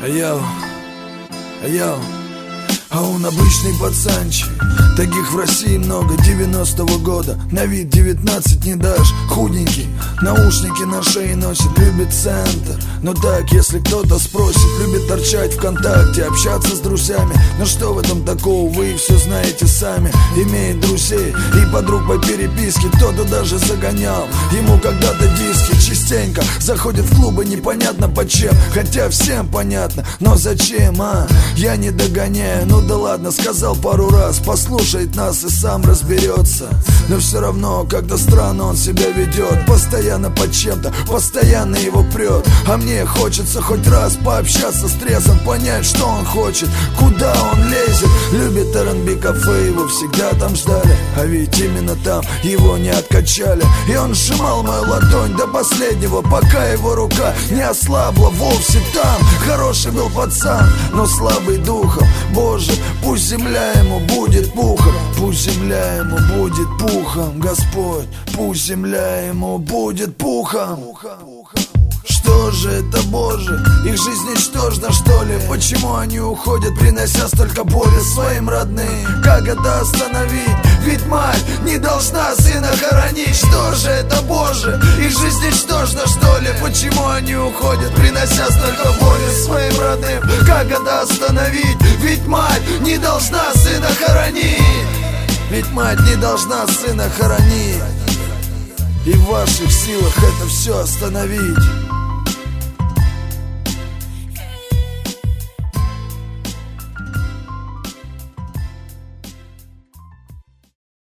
Йоу, йоу. А он обычный пацанчик, таких в России много, 90-го года. На вид 19 не дашь, худенький, наушники на шее носит, любит центр. Но так, если кто-то спросит, любит торчать ВКонтакте, общаться с друзьями. Но что в этом такого, вы все знаете сами. Имеет друзей и подруг по переписке, кто-то даже загонял ему когда-то диски. Частенько заходит в клубы, непонятно почем, хотя всем понятно, но зачем, я не догоняю. Ну да ладно, сказал пару раз, послушает нас и сам разберется. Но все равно как-то странно он себя ведет, постоянно под чем-то, постоянно его прет. А мне хочется хоть раз пообщаться с трезвым, понять, что он хочет, куда он лезет. Любит R&B кафе, его всегда там ждали, а ведь именно там его не откачали. И он сжимал мою ладонь до последнего, пока его рука не ослабла вовсе. Там хороший был пацан, но слабый духом. Боже, пусть земля ему будет пухом, пусть земля ему будет пухом, Господь, пусть земля ему будет пухом. Что же это, Боже, их жизнь ничтожна, что ли? Почему они уходят, принося столько боли своим родным? Как это остановить? Ведь мать не должна сына хоронить. Что же это, Боже, их жизнь ничтожна, что ли? Почему они уходят, принося столько боли своим родным? Как это остановить? Ведь мать не должна сына хоронить. Ведь мать не должна сына хоронить. И в ваших силах это все остановить.